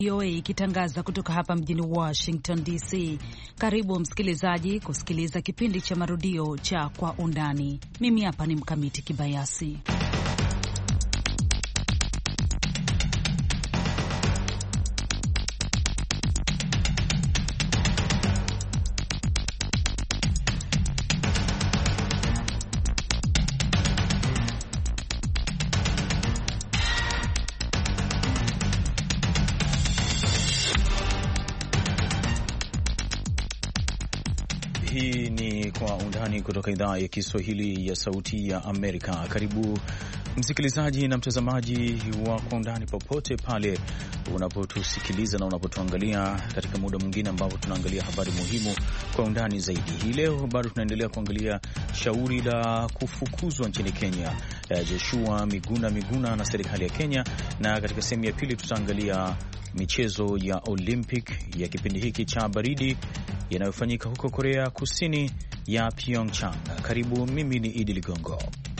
VOA ikitangaza kutoka hapa mjini Washington DC. Karibu msikilizaji kusikiliza kipindi cha marudio cha Kwa Undani. Mimi hapa ni Mkamiti Kibayasi. Hii ni Kwa Undani kutoka idhaa ya Kiswahili ya Sauti ya Amerika. Karibu msikilizaji na mtazamaji wa Kwa Undani popote pale unapotusikiliza na unapotuangalia katika muda mwingine ambapo tunaangalia habari muhimu kwa undani zaidi. Hii leo bado tunaendelea kuangalia shauri la kufukuzwa nchini Kenya Joshua Miguna na serikali ya Kenya, na katika sehemu ya pili tutaangalia michezo ya Olympic ya kipindi hiki cha baridi yanayofanyika huko Korea Kusini ya Pyeongchang. Karibu, mimi ni Idi Ligongo.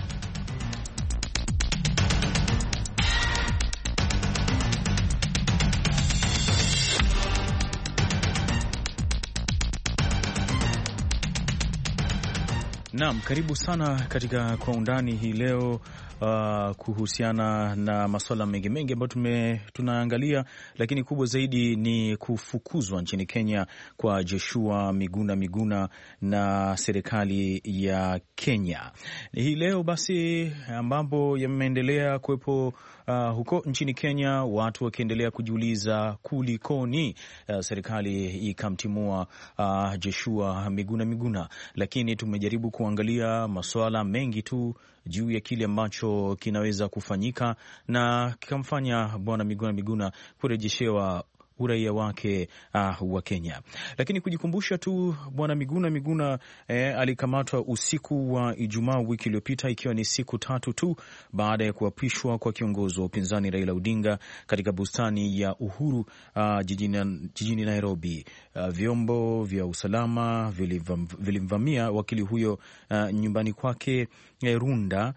Naam, karibu sana katika Kwa Undani hii leo. Kuhusiana na masuala mengi ambayo tunaangalia, lakini kubwa zaidi ni kufukuzwa nchini Kenya kwa Joshua Miguna na serikali ya Kenya. Hii leo basi ambapo yameendelea kuwepo huko nchini Kenya, watu wakiendelea kujiuliza kulikoni serikali ikamtimua Joshua Miguna, lakini tumejaribu kuangalia masuala mengi tu juu ya kile ambacho kinaweza kufanyika na kikamfanya bwana Miguna kurejeshewa uraia wake wa Kenya. Lakini kujikumbusha tu, bwana Miguna alikamatwa usiku wa Ijumaa wiki iliyopita, ikiwa ni siku tatu tu baada ya kuapishwa kwa kiongozi wa upinzani Raila Odinga katika bustani ya Uhuru jijini Nairobi. Vyombo vya usalama vilimvamia wakili huyo nyumbani kwake Runda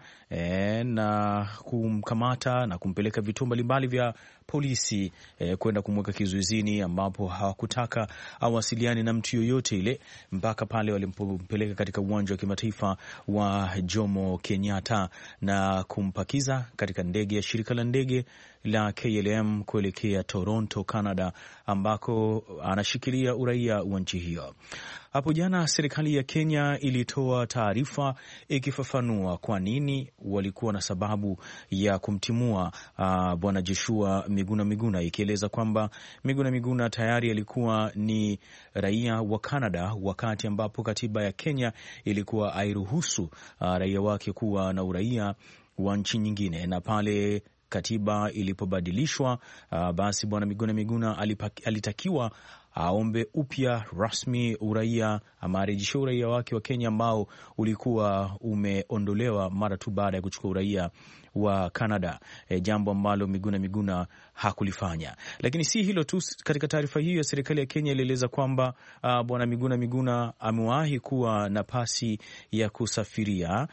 na kumkamata na kumpeleka vituo mbalimbali vya polisi kwenda kumweka kizuizini, ambapo hawakutaka awasiliane na mtu yoyote ile mpaka pale walimpeleka katika uwanja wa kimataifa wa Jomo Kenyatta na kumpakiza katika ndege ya shirika la ndege la KLM kuelekea Toronto, Canada, ambako anashikilia uraia wa nchi hiyo. Hapo jana serikali ya Kenya ilitoa taarifa ikifafanua kwa nini walikuwa na sababu ya kumtimua bwana Joshua Miguna, ikieleza kwamba Miguna tayari alikuwa ni raia wa Canada, wakati ambapo katiba ya Kenya ilikuwa hairuhusu raia wake kuwa na uraia wa nchi nyingine, na pale katiba ilipobadilishwa basi bwana Miguna alitakiwa aombe upya rasmi uraia ama arejeshe uraia wake wa Kenya ambao ulikuwa umeondolewa mara tu baada ya kuchukua uraia wa Canada, jambo ambalo Miguna hakulifanya. Lakini si hilo tu, katika taarifa hiyo serikali ya Kenya ilieleza kwamba bwana Miguna amewahi kuwa na pasi ya kusafiria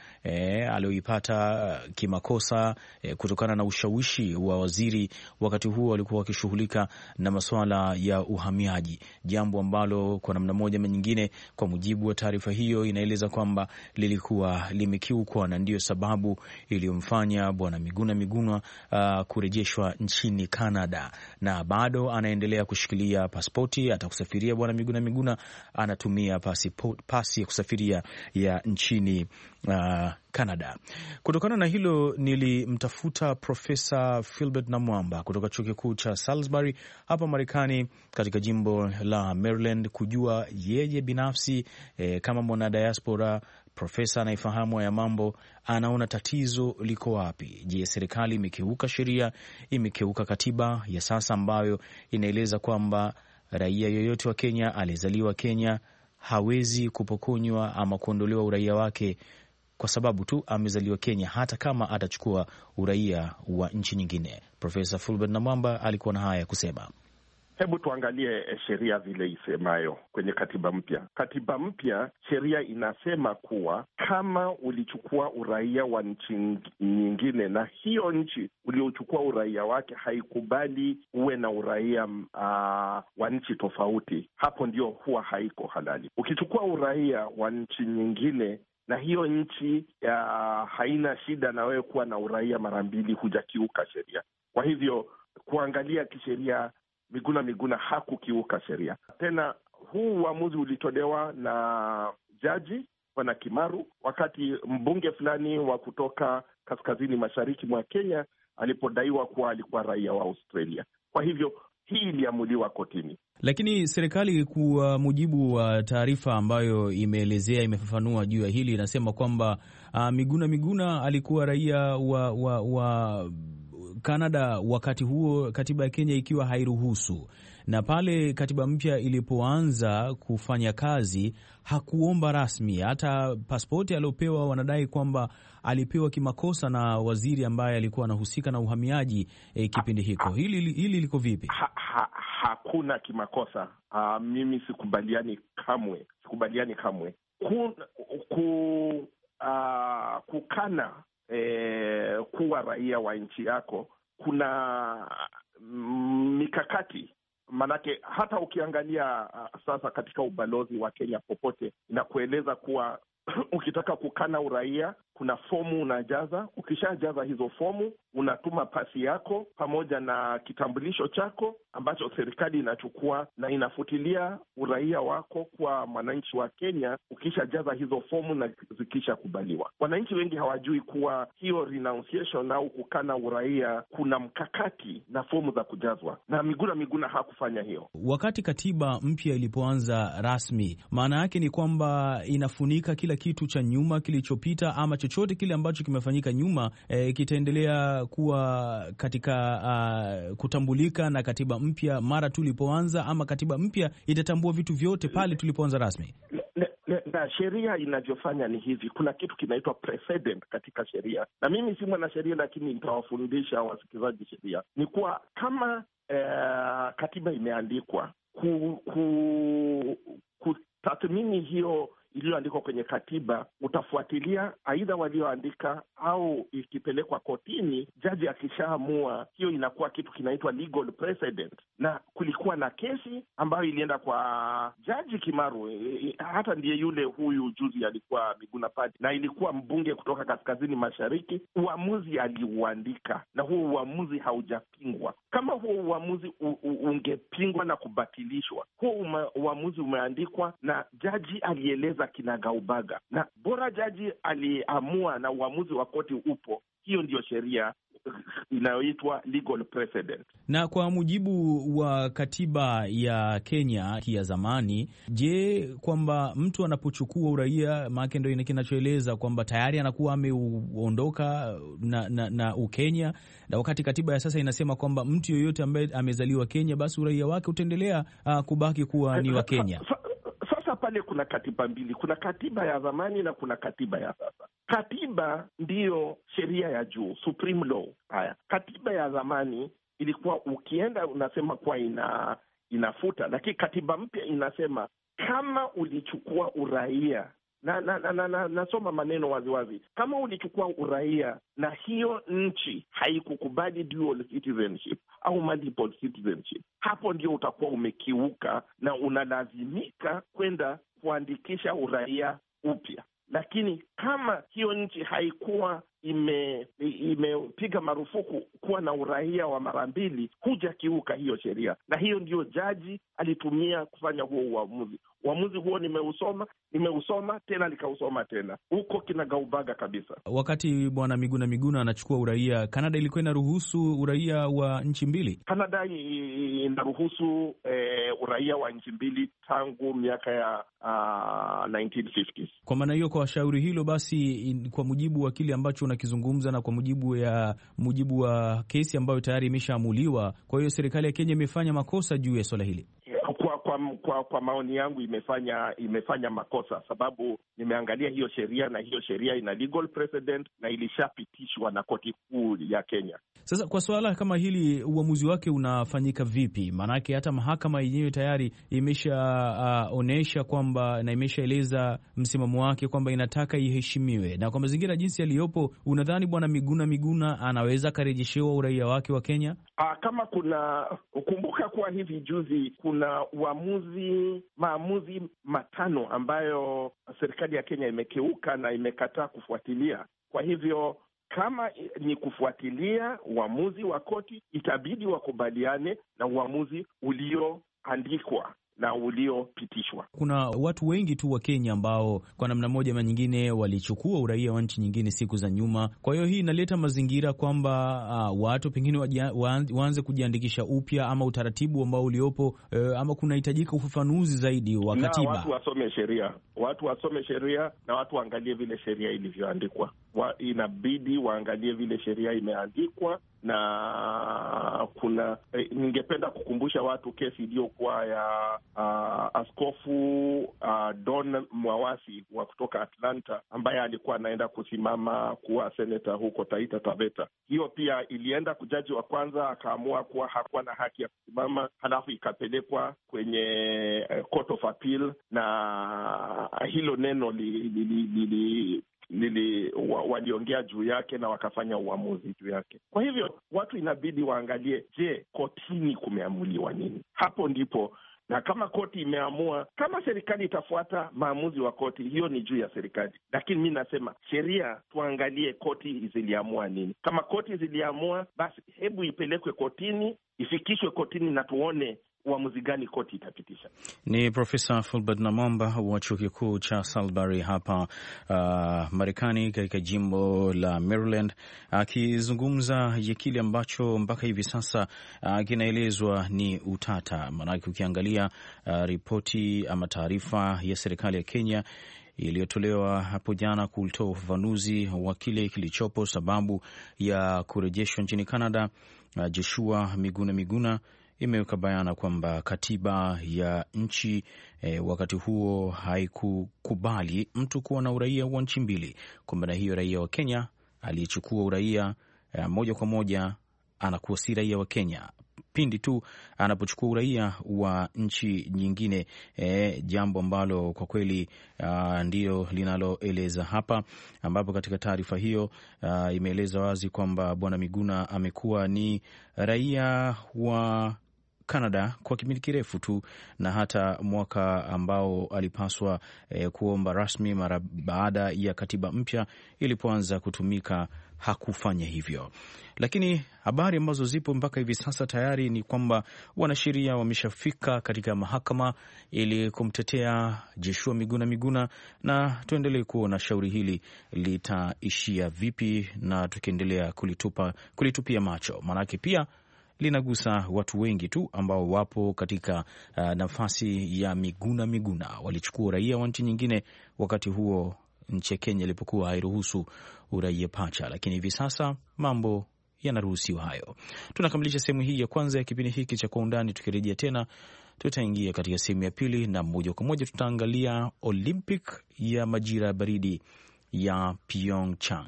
aliyoipata kimakosa kutokana na ushawishi wa waziri wakati huo walikuwa wakishughulika na masuala ya uhamiaji, jambo ambalo kwa namna moja ama nyingine, kwa mujibu wa taarifa hiyo, inaeleza kwamba lilikuwa limekiukwa, na ndiyo sababu iliyomfanya bwana Miguna kurejeshwa nchini Canada, na bado anaendelea kushikilia pasipoti. Atakusafiria bwana Miguna anatumia pasi ya kusafiria ya nchini Canada. Kutokana na hilo nilimtafuta Profesa Philbert Namwamba kutoka chuo kikuu cha Salisbury hapa Marekani katika jimbo la Maryland kujua yeye binafsi kama mwana diaspora, profesa anaifahamu ya mambo, anaona tatizo liko wapi. Je, serikali imekiuka sheria, imekiuka katiba ya sasa ambayo inaeleza kwamba raia yoyote wa Kenya aliyezaliwa Kenya hawezi kupokonywa ama kuondolewa uraia wake kwa sababu tu amezaliwa Kenya, hata kama atachukua uraia wa nchi nyingine? Profesa Fulbert Namwamba alikuwa na haya kusema. Hebu tuangalie sheria vile isemayo kwenye katiba mpya. Katiba mpya, sheria inasema kuwa kama ulichukua uraia wa nchi nyingine na hiyo nchi uliochukua uraia wake haikubali uwe na uraia wa nchi tofauti, hapo ndio huwa haiko halali. Ukichukua uraia wa nchi nyingine na hiyo nchi haina shida na wewe kuwa na uraia mara mbili, hujakiuka sheria. Kwa hivyo kuangalia kisheria, Miguna hakukiuka sheria. Tena huu uamuzi ulitolewa na jaji Bwana Kimaru wakati mbunge fulani wa kutoka kaskazini mashariki mwa Kenya alipodaiwa kuwa alikuwa raia wa Australia. Kwa hivyo hii iliamuliwa kotini. Lakini serikali, kwa mujibu wa taarifa ambayo imefafanua juu ya hili, inasema kwamba Miguna alikuwa raia wa Canada wakati huo katiba ya Kenya ikiwa hairuhusu, na pale katiba mpya ilipoanza kufanya kazi hakuomba rasmi. Hata pasipoti aliopewa wanadai kwamba alipewa kimakosa na waziri ambaye alikuwa anahusika na uhamiaji kipindi hiko. Hili liko vipi? Hakuna kimakosa. Mimi sikubaliani kamwe. Kukana kuwa raia wa nchi yako kuna mikakati. Manake hata ukiangalia sasa katika ubalozi wa Kenya popote inakueleza kuwa ukitaka kukana uraia kuna fomu unajaza. Ukishajaza hizo fomu unatuma pasi yako pamoja na kitambulisho chako ambacho serikali inachukua na inafutilia uraia wako kwa mwananchi wa Kenya ukishajaza hizo fomu na zikishakubaliwa. Wananchi wengi hawajui kuwa hiyo renunciation au kukana uraia kuna mkakati na fomu za kujazwa, na Miguna hakufanya hiyo. Wakati katiba mpya ilipoanza rasmi, maana yake ni kwamba inafunika kila kitu cha nyuma kilichopita, ama chochote kile ambacho kimefanyika nyuma kitaendelea kuwa katika kutambulika na katiba mpya mara tu ilipoanza, ama katiba mpya itatambua vitu vyote pale tulipoanza rasmi? Na sheria inavyofanya ni hivi, kuna kitu kinaitwa precedent katika sheria, na mimi si mwanasheria lakini nitawafundisha wasikilizaji sheria. Ni kuwa kama katiba imeandikwa, kutathmini hiyo iliyoandikwa kwenye katiba, utafuatilia aidha walioandika au ikipelekwa kotini, jaji akishaamua, hiyo inakuwa kitu kinaitwa legal precedent. Na kulikuwa na kesi ambayo ilienda kwa Jaji Kimaru, hata ndiye yule huyu juzi alikuwa Miguna Padi, na ilikuwa mbunge kutoka kaskazini mashariki. Uamuzi aliuandika na huo uamuzi haujapingwa. Kama huo uamuzi ungepingwa na kubatilishwa, huo uamuzi umeandikwa na jaji alieleza kinagaubaga, na bora jaji aliamua na uamuzi wa koti upo, hiyo ndiyo sheria inayoitwa legal precedent. Na kwa mujibu wa katiba ya Kenya ya zamani, je, kwamba mtu anapochukua uraia, maana ndio kinachoeleza kwamba tayari anakuwa ameuondoka na Ukenya, na wakati katiba ya sasa inasema kwamba mtu yoyote ambaye amezaliwa Kenya basi uraia wake utaendelea kubaki kuwa ni wa Kenya. Pale kuna katiba mbili, kuna katiba ya zamani na kuna katiba ya sasa. Katiba ndiyo sheria ya juu, supreme law. Haya, katiba ya zamani ilikuwa ukienda unasema kuwa inafuta, lakini katiba mpya inasema kama ulichukua uraia nasoma maneno waziwazi, kama ulichukua uraia na hiyo nchi haikukubali dual citizenship au multiple citizenship, hapo ndio utakuwa umekiuka na unalazimika kwenda kuandikisha uraia upya. Lakini kama hiyo nchi haikuwa imepiga marufuku kuwa na uraia wa mara mbili, hujakiuka hiyo sheria, na hiyo ndio jaji alitumia kufanya huo uamuzi. Uamuzi huo nimeusoma tena nikausoma tena, huko kinagaubaga kabisa. Wakati bwana Miguna anachukua uraia, Canada ilikuwa inaruhusu uraia wa nchi mbili. Canada inaruhusu uraia wa nchi mbili tangu miaka ya 1950s. Kwa maana hiyo, kwa shauri hilo basi, kwa mujibu wa kile ambacho unakizungumza na kwa mujibu wa kesi ambayo tayari imeshaamuliwa, kwa hiyo serikali ya Kenya imefanya makosa juu ya swala hili. kwa maoni yangu imefanya makosa, sababu nimeangalia hiyo sheria na hiyo sheria ina legal precedent na ilishapitishwa na koti kuu ya Kenya. Sasa kwa suala kama hili, uamuzi wake unafanyika vipi? Maanake hata mahakama yenyewe tayari imeshaonyesha kwamba na imeshaeleza msimamo wake kwamba inataka iheshimiwe, na kwa mazingira jinsi yaliyopo, unadhani Bwana Miguna anaweza akarejeshewa uraia wake wa Kenya? Kama kumbuka kuwa hivi juzi kuna maamuzi 5 ambayo serikali ya Kenya imekeuka na imekataa kufuatilia. Kwa hivyo kama ni kufuatilia uamuzi wa koti, itabidi wakubaliane na uamuzi ulioandikwa na uliopitishwa. Kuna watu wengi tu wa Kenya ambao kwa namna moja ama nyingine walichukua uraia wa nchi nyingine siku za nyuma. Kwa hiyo hii inaleta mazingira kwamba watu pengine waanze kujiandikisha upya, ama utaratibu ambao uliopo, ama kunahitajika ufafanuzi zaidi wa katiba. Watu wasome sheria na watu waangalie vile sheria ilivyoandikwa. Inabidi waangalie vile sheria imeandikwa, na ningependa kukumbusha watu kesi iliyokuwa ya Askofu Don Mwawasi wa kutoka Atlanta, ambaye alikuwa anaenda kusimama kuwa seneta huko Taita Taveta. Hiyo pia ilienda kujaji wa kwanza, akaamua kuwa hakuwa na haki ya kusimama, halafu ikapelekwa kwenye Court of Appeal, na hilo neno waliongea juu yake na wakafanya uamuzi juu yake. Kwa hivyo watu inabidi waangalie, je, kotini kumeamuliwa nini? Hapo ndipo, na kama koti imeamua, kama serikali itafuata maamuzi wa koti, hiyo ni juu ya serikali. Lakini mi nasema sheria, tuangalie koti ziliamua nini. Kama koti ziliamua, basi hebu ipelekwe kotini, ifikishwe kotini na tuone uamuzi gani koti itapitisha. Ni Profesa Fulbert Namwamba wa chuo kikuu cha Salisbury hapa Marekani, katika jimbo la Maryland, akizungumza ya kile ambacho mpaka hivi sasa kinaelezwa ni utata. Maanake ukiangalia ripoti ama taarifa ya serikali ya Kenya iliyotolewa hapo jana kutoa ufafanuzi wa kile kilichopo sababu ya kurejeshwa nchini Canada Joshua Miguna imeweka bayana kwamba katiba ya nchi wakati huo haikukubali mtu kuwa na uraia wa nchi mbili. Kwa maana hiyo, raia wa Kenya aliyechukua uraia moja kwa moja anakuwa si raia wa Kenya pindi tu anapochukua uraia wa nchi nyingine, jambo ambalo kwa kweli ndiyo linaloeleza hapa, ambapo katika taarifa hiyo imeeleza wazi kwamba Bwana Miguna amekuwa ni raia wa Canada kwa kipindi kirefu tu, na hata mwaka ambao alipaswa kuomba rasmi mara baada ya katiba mpya ilipoanza kutumika hakufanya hivyo. Lakini habari ambazo zipo mpaka hivi sasa tayari ni kwamba wanasheria wameshafika katika mahakama ili kumtetea Joshua Miguna, na tuendelee kuona shauri hili litaishia vipi, na tukiendelea kulitupia macho, maanake pia linagusa watu wengi tu ambao wapo katika nafasi ya Miguna. Walichukua uraia wa nchi nyingine wakati huo nchi ya Kenya ilipokuwa hairuhusu uraia pacha, lakini hivi sasa mambo yanaruhusiwa hayo. Tunakamilisha sehemu hii ya kwanza ya kipindi hiki cha Kwa Undani. Tukirejea tena, tutaingia katika sehemu ya pili, na moja kwa moja tutaangalia Olympic ya majira ya baridi ya Pyeongchang.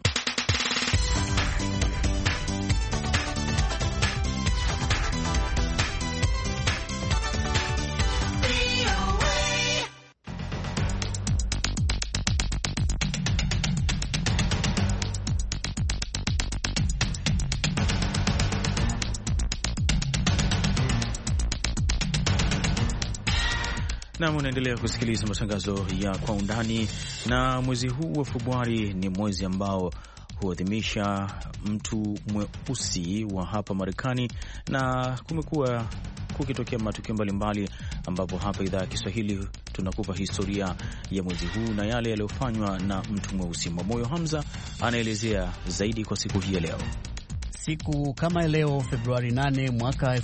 Nam, unaendelea kusikiliza matangazo ya Kwa Undani, na mwezi huu wa Februari ni mwezi ambao huadhimisha mtu mweusi wa hapa Marekani, na kumekuwa kukitokea matukio mbalimbali, ambapo hapa idhaa ya Kiswahili tunakupa historia ya mwezi huu na yale yaliyofanywa na mtu mweusi. Mwamoyo Hamza anaelezea zaidi kwa siku hii ya leo. Siku kama leo Februari 8 mwaka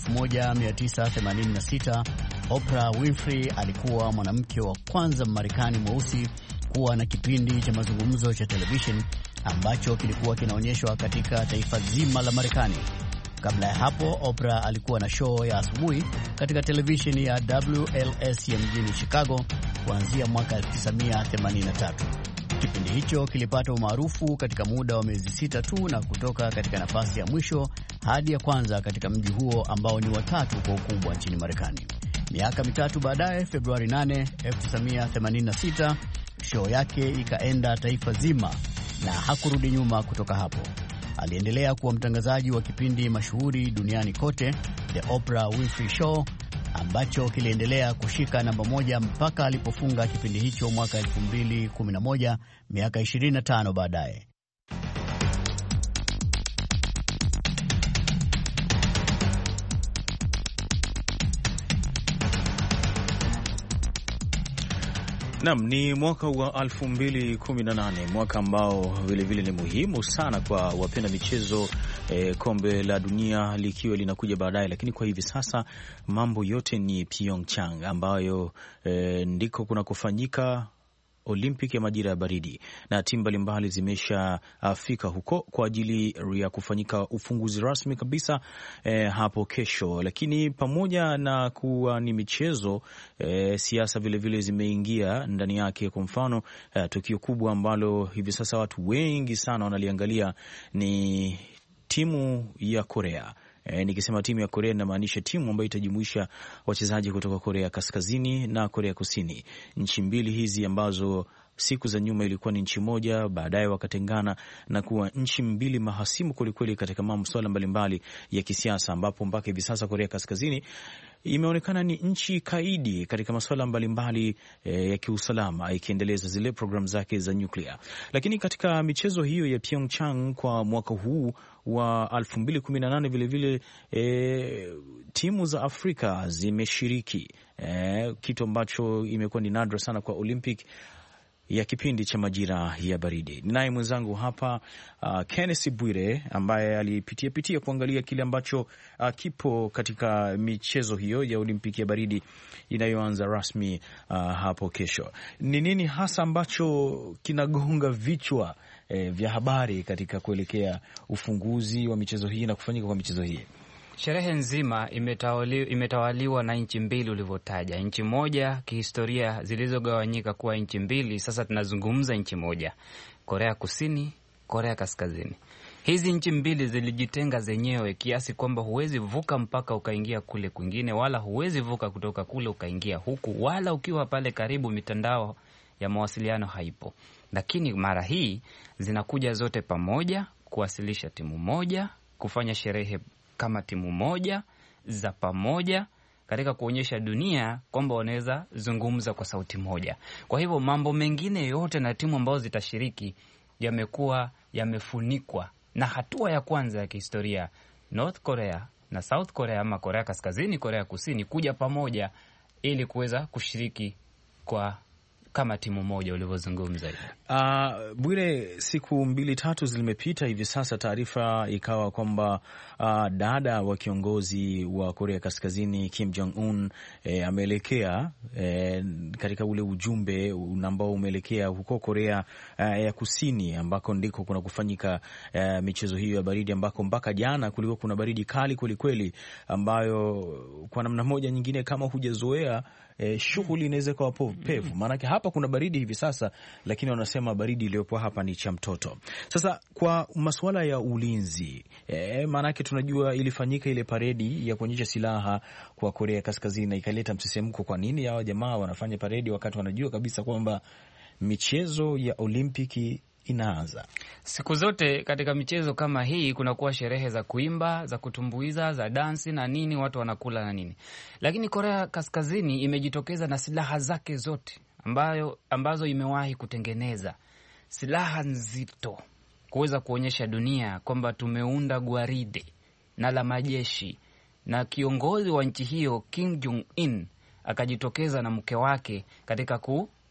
1986, Oprah Winfrey alikuwa mwanamke wa kwanza Mmarekani mweusi kuwa na kipindi cha mazungumzo cha television ambacho kilikuwa kinaonyeshwa katika taifa zima la Marekani. Kabla ya hapo, Oprah alikuwa na show ya asubuhi katika televisheni ya WLS ya mjini Chicago kuanzia mwaka 1983. Kipindi hicho kilipata umaarufu katika muda wa miezi 6 tu na kutoka katika nafasi ya mwisho hadi ya kwanza katika mji huo ambao ni watatu kwa ukubwa nchini Marekani. Miaka mitatu baadaye, Februari 8, 1986, show yake ikaenda taifa zima na hakurudi nyuma kutoka hapo. Aliendelea kuwa mtangazaji wa kipindi mashuhuri duniani kote, The Oprah Winfrey Show, ambacho kiliendelea kushika namba 1 mpaka alipofunga kipindi hicho mwaka 2011, miaka 25 baadaye. Naam, ni mwaka wa 2018, mwaka ambao vilevile ni muhimu sana kwa wapenda michezo, kombe la dunia likiwa linakuja baadaye, lakini kwa hivi sasa mambo yote ni Pyeongchang ambayo ndiko kuna kufanyika Olympic ya majira ya baridi, na timu mbalimbali zimeshafika huko kwa ajili ya kufanyika ufunguzi rasmi kabisa hapo kesho. Lakini pamoja na kuwa ni michezo, siasa vilevile zimeingia ndani yake. Kwa mfano, tukio kubwa ambalo hivi sasa watu wengi sana wanaliangalia ni timu ya Korea. Nikisema timu ya Korea inamaanisha timu ambayo itajumuisha wachezaji kutoka Korea Kaskazini na Korea Kusini, nchi mbili hizi ambazo siku za nyuma ilikuwa ni nchi moja, baadaye wakatengana na kuwa nchi mbili mahasimu kwelikweli katika masuala mbalimbali ya kisiasa, ambapo mpaka hivi sasa Korea Kaskazini imeonekana ni nchi kaidi katika masuala mbalimbali ya kiusalama, ikiendeleza zile programu zake za nyuklia. Lakini katika michezo hiyo ya Pyeongchang kwa mwaka huu wa 2018 vilevile timu za Afrika zimeshiriki, kitu ambacho imekuwa ni nadra sana kwa Olympic ya kipindi cha majira ya baridi. Ninaye mwenzangu hapa Kenneth Bwire ambaye alipitia kuangalia kile ambacho kipo katika michezo hiyo ya Olimpiki ya baridi inayoanza rasmi hapo kesho. Ni nini hasa ambacho kinagonga vichwa vya habari katika kuelekea ufunguzi wa michezo hii na kufanyika kwa michezo hii? Sherehe nzima imetawaliwa na nchi mbili ulivyotaja. Nchi moja kihistoria zilizogawanyika kuwa nchi mbili, sasa tunazungumza nchi moja, Korea Kusini, Korea Kaskazini. Hizi nchi mbili zilijitenga zenyewe kiasi kwamba huwezi vuka mpaka ukaingia kule kwingine, wala huwezi vuka kutoka kule ukaingia huku, wala ukiwa pale karibu mitandao ya mawasiliano haipo. Lakini mara hii zinakuja zote pamoja kuwasilisha timu moja, kufanya sherehe kama timu moja za pamoja katika kuonyesha dunia kwamba wanaweza zungumza kwa sauti moja. Kwa hivyo mambo mengine yote na timu ambazo zitashiriki yamekuwa yamefunikwa na hatua ya kwanza ya kihistoria, North Korea na South Korea ama Korea Kaskazini, Korea Kusini kuja pamoja ili kuweza kushiriki kwa kama timu moja ulivyozungumza hivi. Bwire, siku 2-3 zimepita hivi sasa, taarifa ikawa kwamba dada wa kiongozi wa Korea Kaskazini Kim Jong Un ameelekea katika ule ujumbe ambao umeelekea huko Korea ya Kusini, ambako ndiko kuna kufanyika michezo hiyo ya baridi, ambako mpaka jana kulikuwa kuna baridi kali kwelikweli, ambayo kwa namna moja nyingine kama hujazoea shughuli inaweza kuwa pevu. Maanake hapa kuna baridi hivi sasa, lakini wanasema baridi iliyopo hapa ni cha mtoto. Sasa kwa masuala ya ulinzi, maanake tunajua ilifanyika ile paredi ya kuonyesha silaha kwa Korea Kaskazini na ikaleta msisimko. Kwa nini hawa jamaa wanafanya paredi wakati wanajua kabisa kwamba michezo ya Olimpiki inaanza? Siku zote katika michezo kama hii kunakuwa sherehe za kuimba, za kutumbuiza, za dansi na nini, watu wanakula na nini. Lakini Korea Kaskazini imejitokeza na silaha zake zote ambazo imewahi kutengeneza, silaha nzito, kuweza kuonyesha dunia kwamba tumeunda gwaride na la majeshi. Na kiongozi wa nchi hiyo Kim Jong Un akajitokeza na mke wake katika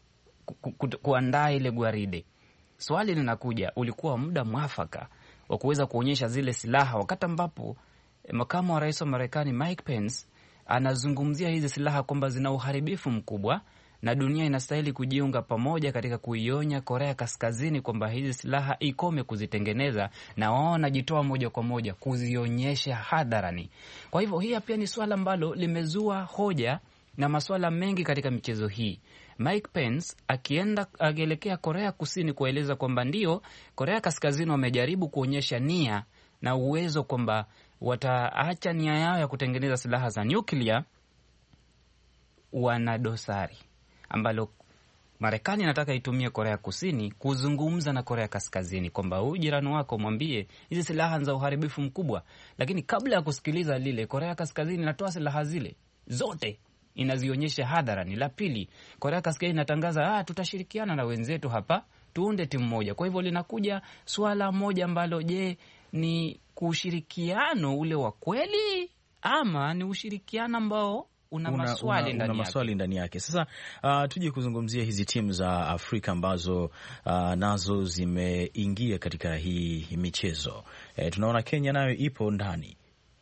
kuandaa ile gwaride. Swali linakuja, ulikuwa muda mwafaka wa kuweza kuonyesha zile silaha wakati ambapo makamu wa rais wa Marekani Mike Pence anazungumzia hizi silaha kwamba zina uharibifu mkubwa na dunia inastahili kujiunga pamoja katika kuionya Korea Kaskazini kwamba hizi silaha ikome kuzitengeneza, na wao wanajitoa moja kwa moja kuzionyesha hadharani. Kwa hivyo hii pia ni swala ambalo limezua hoja na maswala mengi katika michezo hii. Mike Pence akielekea Korea Kusini kueleza kwamba ndio Korea Kaskazini wamejaribu kuonyesha nia na uwezo kwamba wataacha nia yao ya kutengeneza silaha za nyuklia, wana dosari ambalo Marekani inataka itumie Korea Kusini kuzungumza na Korea Kaskazini kwamba huyu jirani wako mwambie hizi silaha za uharibifu mkubwa. Lakini kabla ya kusikiliza lile, Korea Kaskazini inatoa silaha zile zote inazionyesha hadharani. La pili, Korea Kaskazini inatangaza tutashirikiana na wenzetu hapa tuunde timu moja. Kwa hivyo linakuja swala moja ambalo, je, ni ushirikiano ule wa kweli ama ni ushirikiano ambao una maswali ndani yake? Sasa tuje kuzungumzia hizi timu za Afrika ambazo nazo zimeingia katika hii michezo. Tunaona Kenya nayo ipo ndani.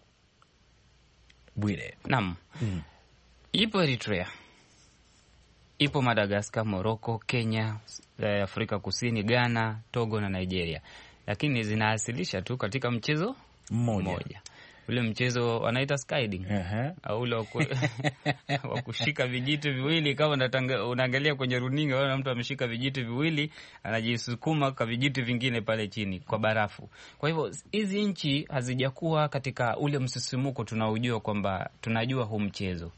Bwire. Naam. Ipo Eritrea, ipo Madagascar, Morocco, Kenya, Afrika Kusini, Ghana, Togo na Nigeria, lakini zinaasilisha tu katika mchezo mmoja. Ule mchezo wanaita skyding, au ule wa kushika vijiti viwili. Kama unaangalia kwenye runinga, wala mtu ameshika vijiti viwili anajisukuma kwa vijiti vingine pale chini kwa barafu. Kwa hivyo hizi nchi hazijakuwa katika ule msisimuko tunaojua kwamba tunajua huu mchezo.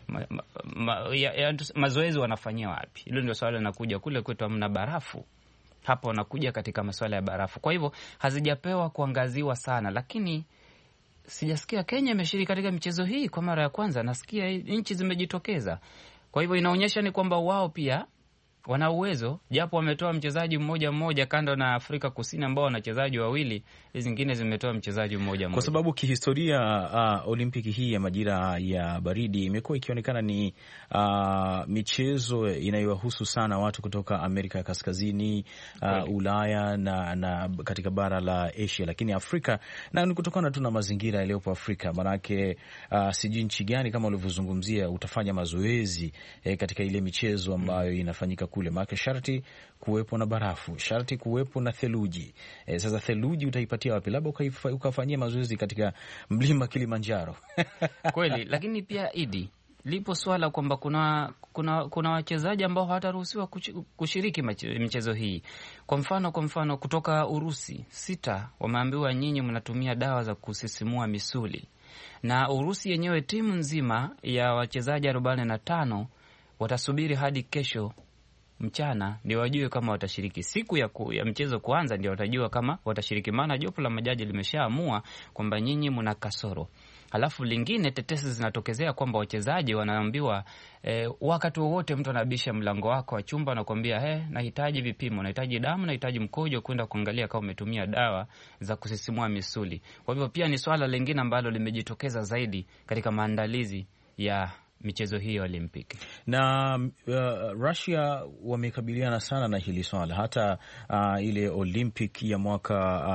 Mazoezi wanafanyia wapi? Hilo ndio swali linakuja. Kule kwetu hamna barafu, hapa wanakuja katika masuala ya barafu. Kwa hivyo hazijapewa kuangaziwa sana, lakini sijasikia Kenya imeshiriki katika michezo hii kwa mara ya kwanza. Nasikia nchi zimejitokeza. Kwa hivyo inaonyesha ni kwamba wao pia wana uwezo, japo wametoa mchezaji mmoja kando na Afrika Kusini ambao wana wachezaji wawili, hizo zingine zimetoa mchezaji mmoja. Kwa sababu kihistoria Olimpiki hii ya majira ya baridi imekuwa ikionekana ni michezo inayowahusu sana watu kutoka Amerika ya Kaskazini, Ulaya na katika bara la Asia, lakini Afrika na ni kutokana tu na mazingira yaliyopo Afrika. Manake sijui nchi gani kama ulivyozungumzia utafanya mazoezi katika ile michezo ambayo inafanyika kule, maana sharti kuwepo na barafu, sharti kuwepo na theluji. Sasa theluji utaipatia wapi? Labda ukafanyia mazoezi katika mlima Kilimanjaro. Kweli, lakini pia lipo swala kwamba kuna wachezaji ambao hawataruhusiwa kushiriki michezo hii. Kwa mfano kutoka Urusi 6 wameambiwa nyinyi mnatumia dawa za kusisimua misuli. Na Urusi yenyewe timu nzima ya wachezaji 45 watasubiri hadi kesho mchana ndio wajue kama watashiriki. Siku ya mchezo kuanza ndio watajua kama watashiriki, maana jopo la majaji limeshaamua kwamba nyinyi mna kasoro. Halafu lingine, tetesi zinatokezea kwamba wachezaji wanaambiwa wakati wowote mtu anabisha mlango wako wa chumba na kuambia nahitaji vipimo, nahitaji damu, nahitaji mkojo, kwenda kuangalia kama umetumia dawa za kusisimua misuli. Kwa hivyo pia ni swala lingine ambalo limejitokeza zaidi katika maandalizi ya michezo hii ya Olimpiki. Na Russia wamekabiliana sana na hili swala. Hata ile Olympic ya mwaka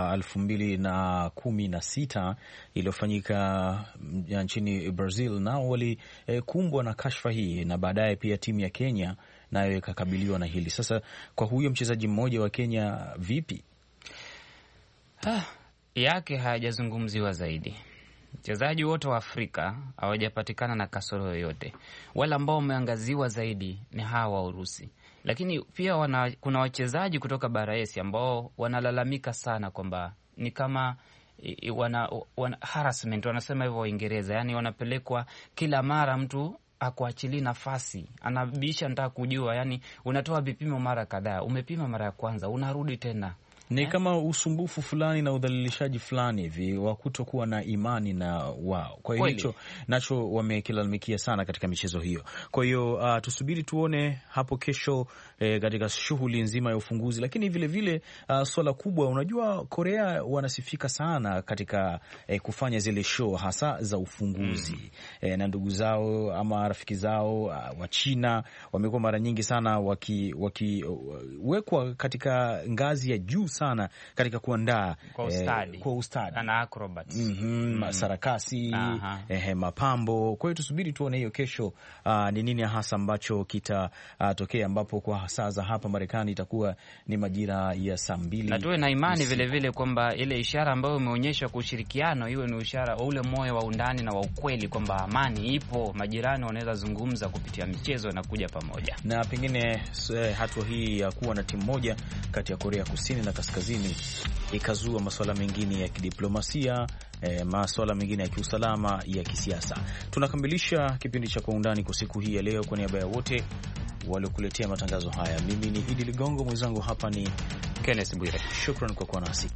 2016 iliyofanyika nchini Brazil, nao walikumbwa na kashfa hii, na baadaye pia timu ya Kenya nayo ikakabiliwa na hili. Sasa kwa huyo mchezaji mmoja wa Kenya vipi? Yake hayajazungumziwa zaidi. Wachezaji wote wa Afrika hawajapatikana na kasoro yoyote. Wale ambao wameangaziwa zaidi ni hawa wa Urusi. Lakini pia kuna wachezaji kutoka bara Asia ambao wanalalamika sana kwamba ni kama wana harassment, wanasema hivyo Waingereza. Yani wanapelekwa kila mara, mtu akuachili nafasi, anabisha nataka kujua. Yani unatoa vipimo mara kadhaa, umepima mara ya kwanza, unarudi tena. Ni kama usumbufu fulani na udhalilishaji fulani hivi wa kutokuwa na imani na wao. Kwa hiyo hicho nacho wamekilalamikia sana katika michezo hiyo. Kwa hiyo tusubiri tuone hapo kesho katika shughuli nzima ya ufunguzi. Lakini vile vile swala kubwa, unajua Korea wanasifika sana katika kufanya zile show hasa za ufunguzi. Na ndugu zao ama rafiki zao wa China wamekuwa mara nyingi sana wakiwekwa katika ngazi ya juu sana sana katika kuandaa kwa ustadi na acrobats, sarakasi, mapambo. Kwa hiyo tusubiri tuone hiyo kesho ni nini hasa ambacho kitatokea, ambapo kwa saa za hapa Marekani itakuwa ni majira ya saa 2. Na tuwe na imani vile vile kwamba ile ishara ambayo imeonyeshwa kwa ushirikiano iwe ni ishara ule moyo wa undani na wa ukweli kwamba amani ipo, majirani wanaweza zungumza kupitia michezo na kuja pamoja. Na pengine hatua hii ya kuwa na timu moja kati ya Korea Kusini na Kaskazini ikazua masuala mengine ya kidiplomasia, masuala mengine ya kiusalama, ya kisiasa. Tunakamilisha kipindi cha Kwa Undani kwa siku hii ya leo. Kwa niaba ya wote waliokuletea matangazo haya, mimi ni Idi Ligongo, mwenzangu hapa ni Kenneth Bwire. Shukran kwa kuwa nasi.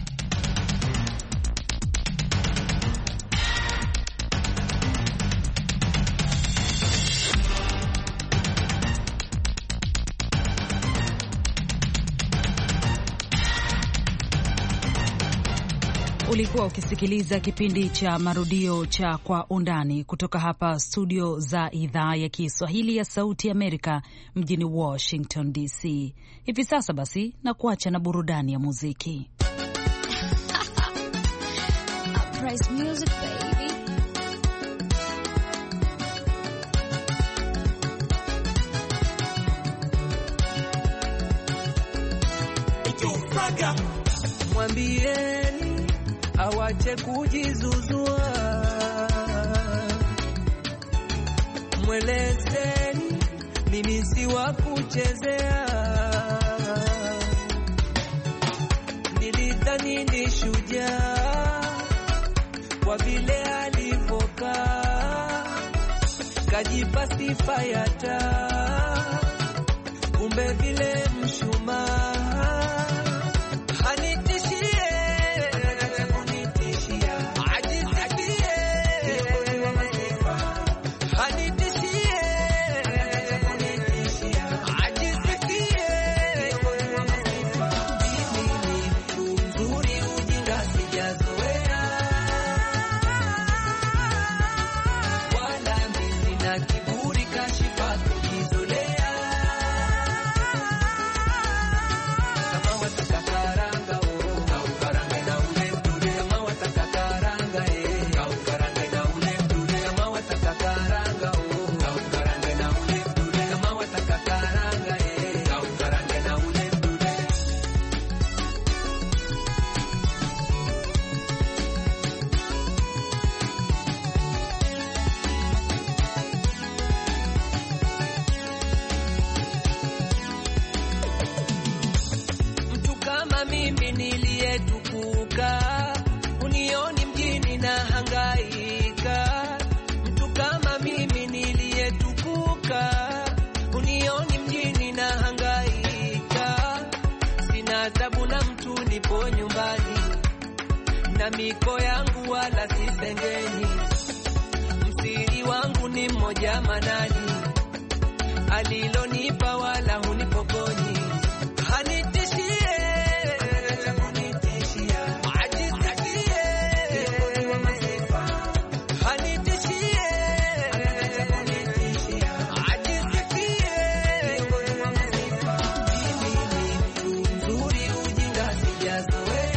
Ulikuwa ukisikiliza kipindi cha marudio cha Kwa Undani kutoka hapa studio za idhaa ya Kiswahili ya Sauti Amerika mjini Washington DC. Hivi sasa basi na kuacha na burudani ya muziki. Music, baby. Mwambieni awache kujizuzua, mwelezeni mimi si wa kuchezea. Nilidhani ni shujaa kwa vile alivokaa, kajipa sifa ya taa, kumbe vile mshumaa. Miko yangu wala sisengeni, msiri wangu ni mmoja manani, alilonipa wala hunipokonyi. Hanitishie kunitishia, ajisikie wa masifa. Hanitishie kunitishia, ajisikie wa masifa. Mimi ni mtu mzuri, ujinga sijazoea.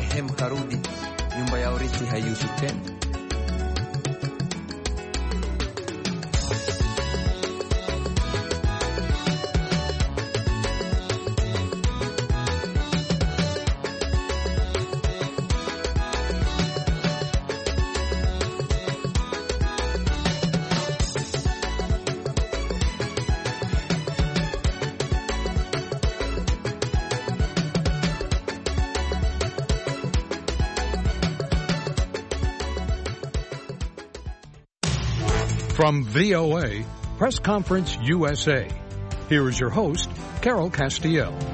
marehemu karudi, nyumba ya urithi haiuzwi tena. From VOA, Press Conference USA, here is your host, Carol Castiel.